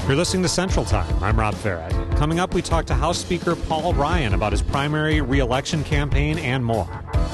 You're listening to Central Time. I'm Rob Farrett. Coming up, we talk to House Speaker Paul Ryan about his primary re-election campaign and more.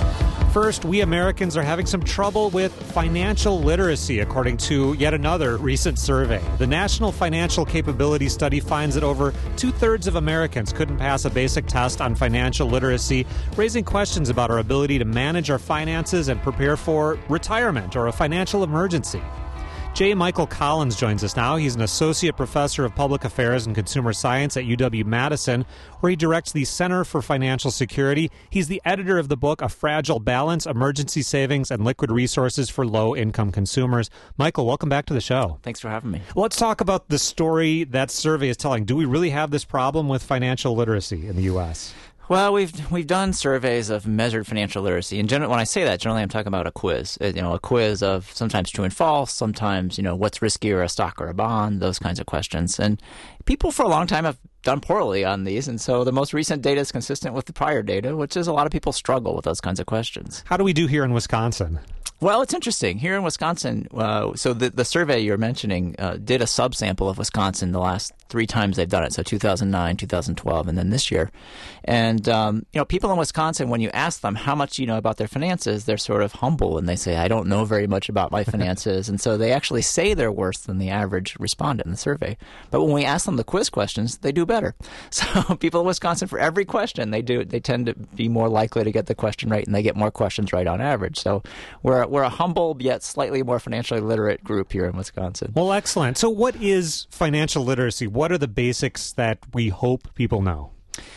First, we Americans are having some trouble with financial literacy, according to yet another recent survey. The National Financial Capability Study finds that over two-thirds of Americans couldn't pass a basic test on financial literacy, raising questions about our ability to manage our finances and prepare for retirement or a financial emergency. J. Michael Collins joins us now. He's an associate professor of public affairs and consumer science at UW-Madison, where he directs the Center for Financial Security. He's the editor of the book A Fragile Balance, Emergency Savings and Liquid Resources for Low-Income Consumers. Michael, welcome back to the show. Thanks for having me. Let's talk about the story that survey is telling. Do we really have this problem with financial literacy in the U.S.? Well, we've done surveys of measured financial literacy. In general, when I say that, generally I'm talking about a quiz. A quiz of sometimes true and false, sometimes, what's riskier, a stock or a bond, those kinds of questions. And people for a long time have done poorly on these, and so the most recent data is consistent with the prior data, which is a lot of people struggle with those kinds of questions. How do we do here in Wisconsin? Well, it's interesting. Here in Wisconsin, so the survey you're mentioning did a subsample of Wisconsin the last 3 times they've done it, so 2009, 2012, and then this year. And, people in Wisconsin, when you ask them how much you know about their finances, they're sort of humble, and they say, I don't know very much about my finances. And so they actually say they're worse than the average respondent in the survey. But when we ask them the quiz questions, they do better. So people in Wisconsin, for every question, they tend to be more likely to get the question right, and they get more questions right on average. So we're a humble yet slightly more financially literate group here in Wisconsin. Well, excellent. So what is financial literacy? What are the basics that we hope people know?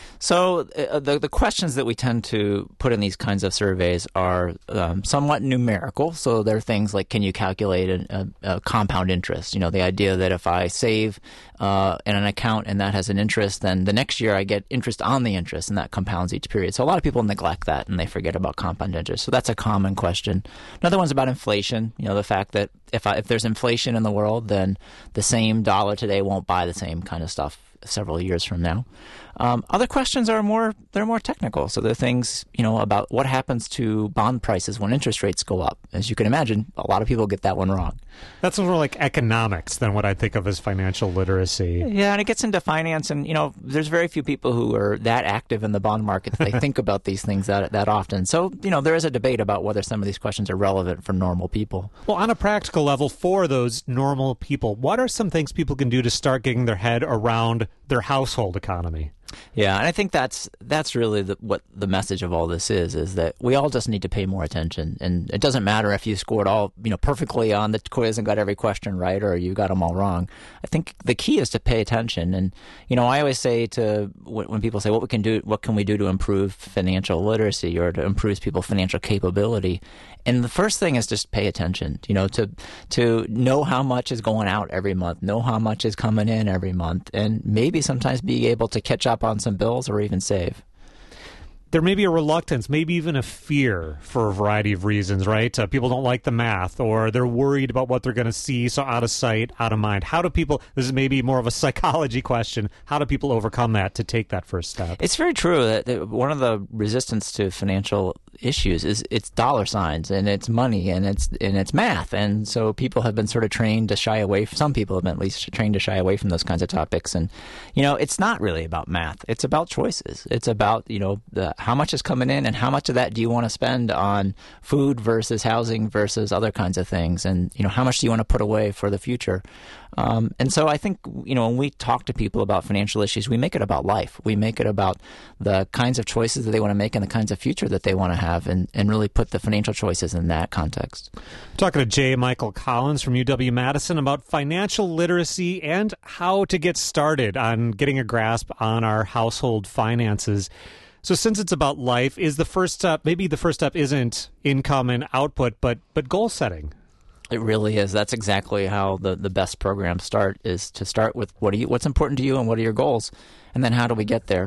So the questions that we tend to put in these kinds of surveys are somewhat numerical. So they're things like, can you calculate a compound interest? The idea that if I save in an account and that has an interest, then the next year I get interest on the interest, and that compounds each period. So a lot of people neglect that, and they forget about compound interest. So that's a common question. Another one's about inflation. The fact that if there's inflation in the world, then the same dollar today won't buy the same kind of stuff several years from now. Other questions are more technical. So they're things, about what happens to bond prices when interest rates go up. As you can imagine, a lot of people get that one wrong. That's more like economics than what I think of as financial literacy. Yeah, and it gets into finance, and, there's very few people who are that active in the bond market that they think about these things that often. So, there is a debate about whether some of these questions are relevant for normal people. Well, on a practical level, for those normal people, what are some things people can do to start getting their head around their household economy? Yeah, and I think that's really what the message of all this is that we all just need to pay more attention. And it doesn't matter if you scored all perfectly on the quiz and got every question right, or you got them all wrong. I think the key is to pay attention. And I always say when people say what can we do to improve financial literacy or to improve people's financial capability, and the first thing is just pay attention. To know how much is going out every month, know how much is coming in every month, and maybe sometimes be able to catch up on some bills or even save. There may be a reluctance, maybe even a fear for a variety of reasons, right? People don't like the math, or they're worried about what they're going to see, so out of sight, out of mind. How do people, this is maybe more of a psychology question, how do people overcome that to take that first step? It's very true that one of the resistance to financial issues is it's dollar signs, and it's money, and it's math. And so people have been sort of trained to shy away, some people have been at least trained to shy away from those kinds of topics. And, it's not really about math. It's about choices. It's about, how much is coming in and how much of that do you want to spend on food versus housing versus other kinds of things, and how much do you want to put away for the future. And so I think when we talk to people about financial issues, we make it about life. We make it about the kinds of choices that they want to make and the kinds of future that they want to have, and really put the financial choices in that context. I'm talking to J. Michael Collins from UW-Madison about financial literacy and how to get started on getting a grasp on our household finances. So since it's about life, is the first step, maybe the first step isn't income and output, but goal setting? It really is. That's exactly how the best programs start, is to start with what's important to you and what are your goals, and then how do we get there.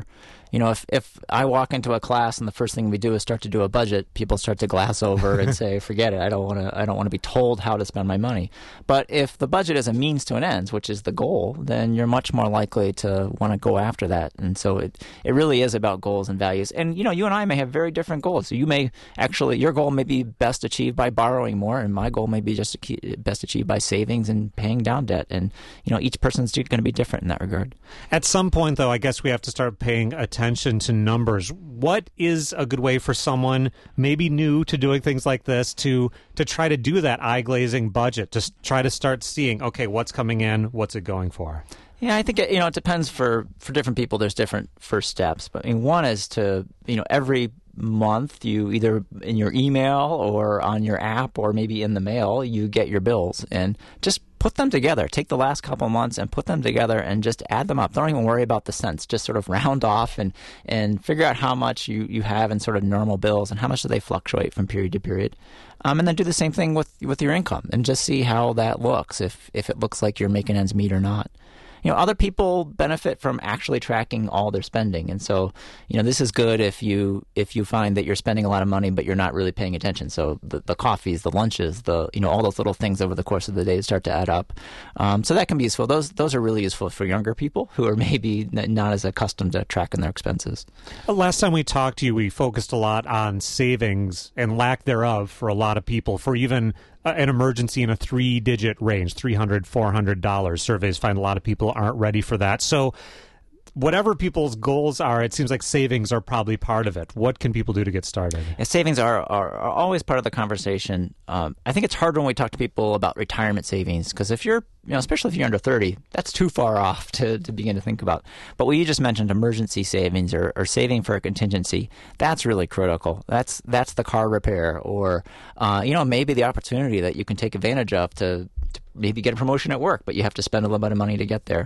if I walk into a class and the first thing we do is start to do a budget, people start to glass over and say, forget it. I don't want to be told how to spend my money. But if the budget is a means to an end, which is the goal, then you're much more likely to want to go after that. And so it really is about goals and values. And, you and I may have very different goals. So your goal may be best achieved by borrowing more, and my goal may be just best achieved by savings and paying down debt. And, each person's going to be different in that regard. At some point, though, I guess we have to start paying attention to numbers. What is a good way for someone maybe new to doing things like this to try to do that eye-glazing budget, to try to start seeing, okay, what's coming in, what's it going for? Yeah, I think it depends for different people. There's different first steps. But one is to, every month you either in your email or on your app or maybe in the mail, you get your bills and just put them together. Take the last couple of months and put them together and just add them up. Don't even worry about the cents. Just sort of round off and figure out how much you have in sort of normal bills and how much do they fluctuate from period to period. And then do the same thing with your income and just see how that looks, if it looks like you're making ends meet or not. Other people benefit from actually tracking all their spending. And so, this is good if you find that you're spending a lot of money, but you're not really paying attention. So the coffees, the lunches, all those little things over the course of the day start to add up. So that can be useful. Those are really useful for younger people who are maybe not as accustomed to tracking their expenses. Last time we talked to you, we focused a lot on savings and lack thereof for a lot of people, for even an emergency in a 3-digit range, $300, $400. Surveys find a lot of people aren't ready for that. So whatever people's goals are, it seems like savings are probably part of it. What can people do to get started? Yeah, savings are always part of the conversation. I think it's hard when we talk to people about retirement savings because if you're, especially if you're under 30, that's too far off to begin to think about. But what you just mentioned, emergency savings or saving for a contingency, that's really critical. That's the car repair or, maybe the opportunity that you can take advantage of to maybe get a promotion at work, but you have to spend a little bit of money to get there.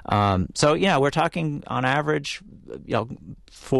We're talking on average, $400,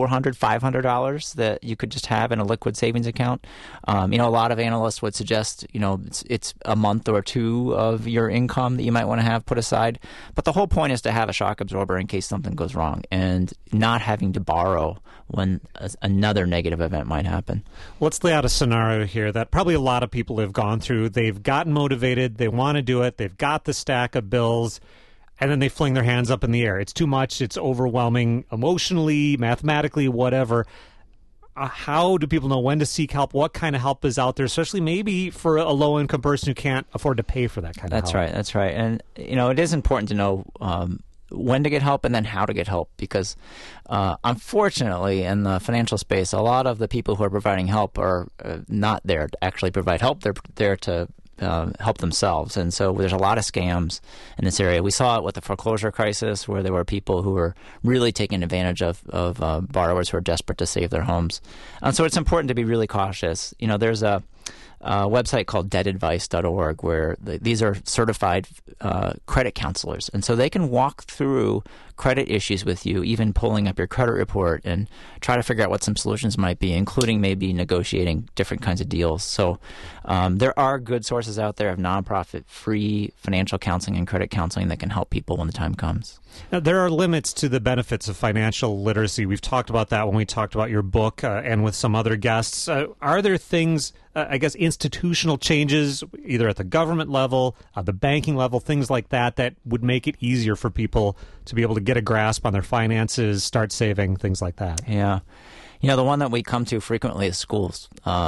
$500 that you could just have in a liquid savings account. A lot of analysts would suggest, it's a month or two of your income that you might want to have put aside. But the whole point is to have a shock absorber in case something goes wrong and not having to borrow when another negative event might happen. Let's lay out a scenario here that probably a lot of people have gone through. They've gotten motivated. They want to do it. They've got the stack of bills. And then they fling their hands up in the air. It's too much. It's overwhelming emotionally, mathematically, whatever. How do people know when to seek help? What kind of help is out there, especially maybe for a low-income person who can't afford to pay for that kind of help? That's right. And, it is important to know when to get help and then how to get help because, unfortunately, in the financial space, a lot of the people who are providing help are not there to actually provide help. They're there to help themselves. And so there's a lot of scams in this area. We saw it with the foreclosure crisis where there were people who were really taking advantage of borrowers who are desperate to save their homes. And so it's important to be really cautious. There's a website called debtadvice.org where these are certified credit counselors. And so they can walk through credit issues with you, even pulling up your credit report and try to figure out what some solutions might be, including maybe negotiating different kinds of deals. So there are good sources out there of nonprofit free financial counseling and credit counseling that can help people when the time comes. Now, there are limits to the benefits of financial literacy. We've talked about that when we talked about your book and with some other guests. Are there things, institutional changes, either at the government level, the banking level, things like that would make it easier for people to be able to get a grasp on their finances, start saving, things like that? Yeah. The one that we come to frequently is schools.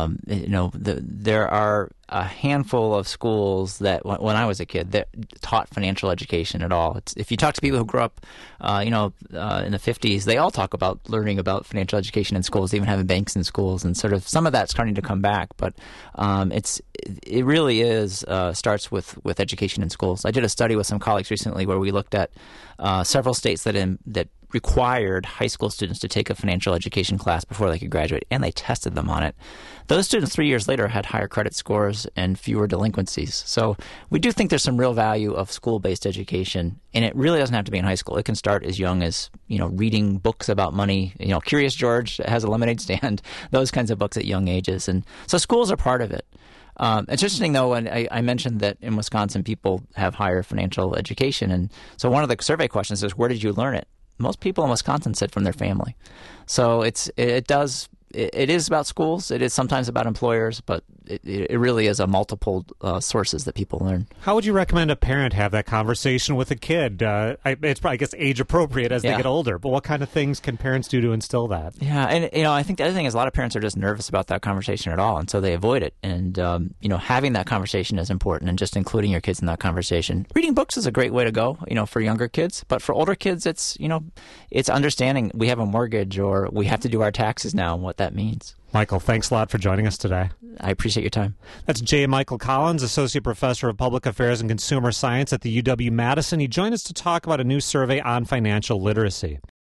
There are a handful of schools that, when I was a kid, that taught financial education at all. If you talk to people who grew up, in the 50s, they all talk about learning about financial education in schools, even having banks in schools, and sort of some of that's starting to come back. But it really is starts with education in schools. I did a study with some colleagues recently where we looked at several states that required high school students to take a financial education class before they could graduate, and they tested them on it. Those students 3 years later had higher credit scores and fewer delinquencies. So we do think there's some real value of school-based education, and it really doesn't have to be in high school. It can start as young as, reading books about money. Curious George has a lemonade stand, those kinds of books at young ages. And so schools are part of it. It's interesting, though, when I mentioned that in Wisconsin people have higher financial education. And so one of the survey questions is, where did you learn it? most people in Wisconsin said from their family. So it is about schools. It is sometimes about employers, but it really is a multiple sources that people learn. How would you recommend a parent have that conversation with a kid? It's probably, I guess, age appropriate as they get older. But what kind of things can parents do to instill that? Yeah, and I think the other thing is a lot of parents are just nervous about that conversation at all, and so they avoid it. And having that conversation is important, and just including your kids in that conversation. Reading books is a great way to go, for younger kids. But for older kids, it's understanding we have a mortgage or we have to do our taxes now and what that means. Michael, thanks a lot for joining us today. I appreciate your time. That's J. Michael Collins, Associate Professor of Public Affairs and Consumer Science at the UW-Madison. He joined us to talk about a new survey on financial literacy.